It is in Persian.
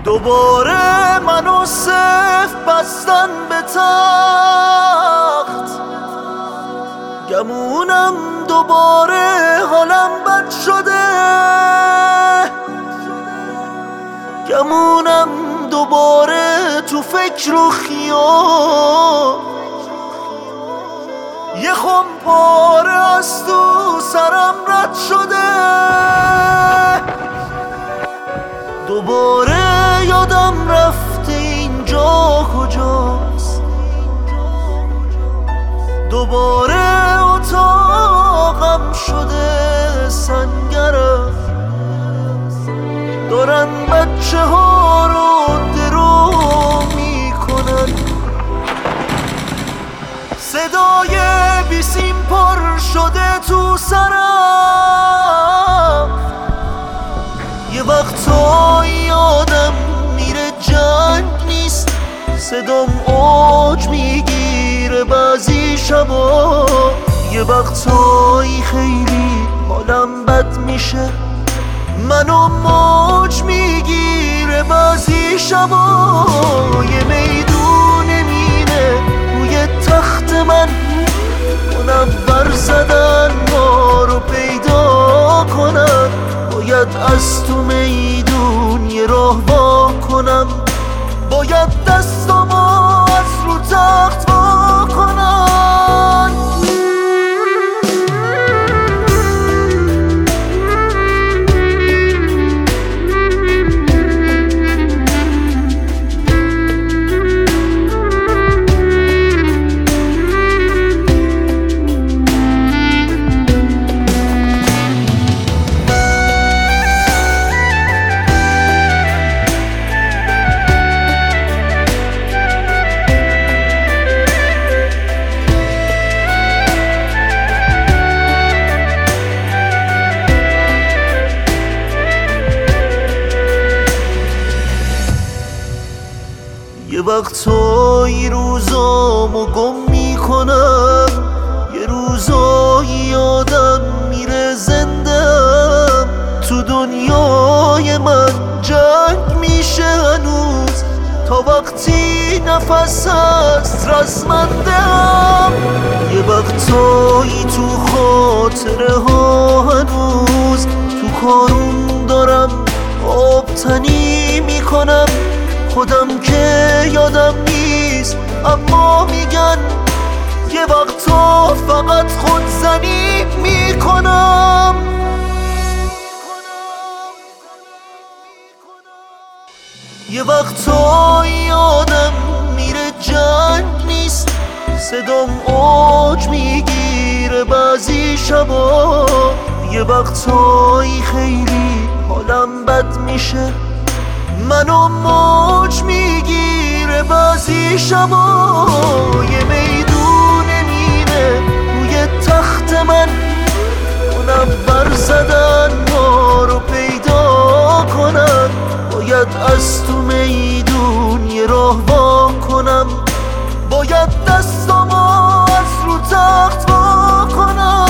دوباره منو صف بستن به تخت، گمونم دوباره حالم بد شده، گمونم دوباره تو فکر و خیال، یه خم پاره از تو سرم رد شده، دوباره یادم رفته اینجا کجاست، دوباره اتاقم شده سنگرم، دارن بچه ها رو درو میکنن، صدای بیسیم پر شده تو سرم، یه وقتایی آدم میره جنگ نیست، صدام اوج میگیره بعضی شبا، یه وقتایی خیلی حالم بد میشه، منو موج میگیره بعضی شبا، یه میدون مینه روی تخت من، منور زدن ما رو پیدا کنم، باید از تو میدون یه راه وا کنم، باید دستامو از رو تخت وا کنم. یه وقتایی روزامو گم میکنم، یه روزایی آدم میره زندم، تو دنیای من جنگ میشه هنوز، تا وقتی نفس هست رزمندم، یه وقتایی تو خاطره ها هنوز، تو کارون دارم آبتنی میکنم، خودم که یادم نیست اما میگن یه وقتا فقط خودزنی میکنم، یه وقتا آدم میره جنگ نیست، صدام اوج میگیره بعضی شبا، یه وقتایی خیلی حالم بد میشه، منو موج میگیره بعضی شبا، یه میدون مینه روی تخت من، منور زدن ما رو پیدا کنم، باید از تو میدون یه راه وا کنم، باید دستامو از رو تخت وا کنم.